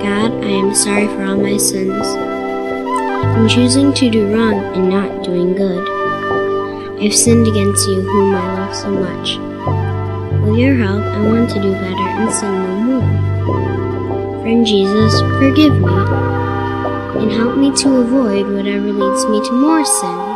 God, I am sorry for all my sins. In choosing to do wrong and not doing good, I have sinned against you whom I love so much. With your help, I want to do better and sin no more. Friend Jesus, forgive me, and help me to avoid whatever leads me to more sins.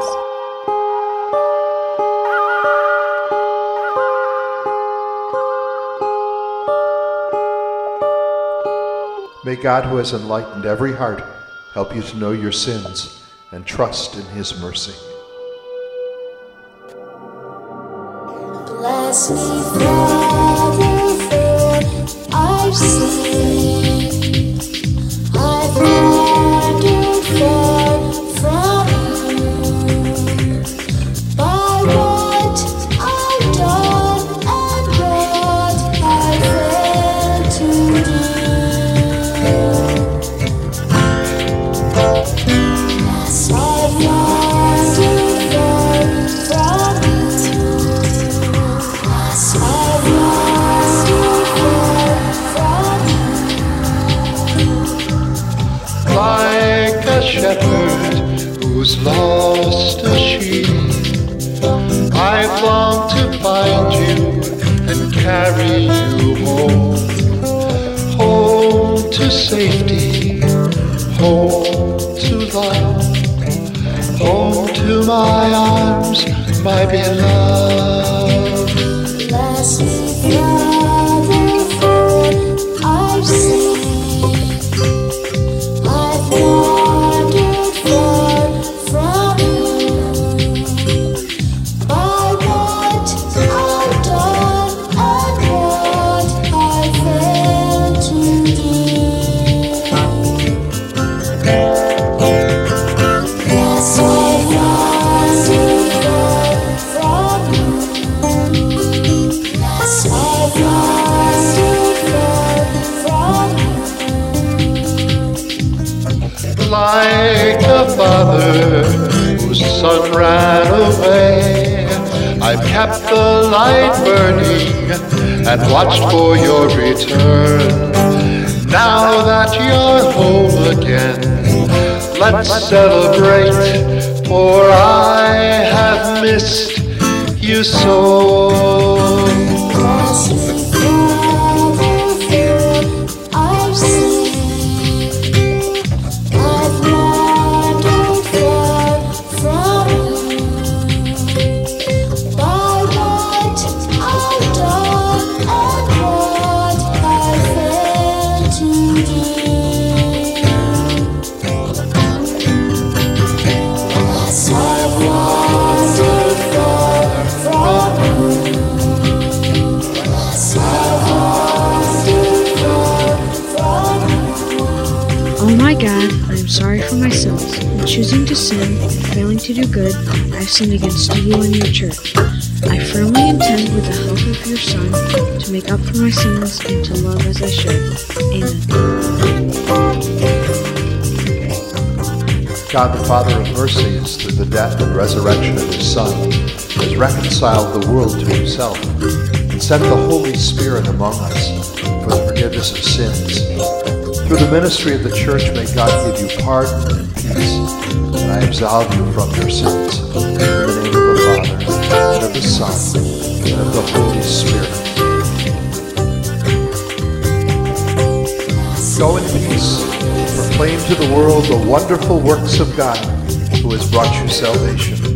May God, who has enlightened every heart, help you to know your sins and trust in his mercy. Bless me, Father, for I've sinned. I've wandered far from you. By what I've done and what I failed to do. Yes, I've wandered far from you. Yes, I've wandered far from you. Like a shepherd who's lost a sheep, I've longed to find you and carry you home, home to safety, home to love, home to my arms, my beloved. Bless me, Father, for I've sinned. I've wandered far from you. By what I've done and what I failed to do. Yes, I've wandered far from you. Yes, I've wandered far from you. Like a father whose son ran away, I've kept the light burning and watched for your return. Now that you're home again, let's celebrate, for I have missed you so. Bless me, Father, for I've sinned. I've wandered far from you. By what I've done and what I failed to do. Yes, I've wandered far from you. Yes, I've wandered far from you. Oh my God, I am sorry for my sins. In choosing to sin and failing to do good, I have sinned against you and your church. I firmly intend, with the help of your Son, to make up for my sins and to love as I should. Amen. God, the Father of mercies, through the death and resurrection of his Son, has reconciled the world to himself and sent the Holy Spirit among us for the forgiveness of sins. Through the ministry of the church, may God give you pardon and peace, and I absolve you from your sins. In the name of the Father, and of the Son, and of the Holy Spirit. Go in peace. Proclaim to the world the wonderful works of God, who has brought you salvation.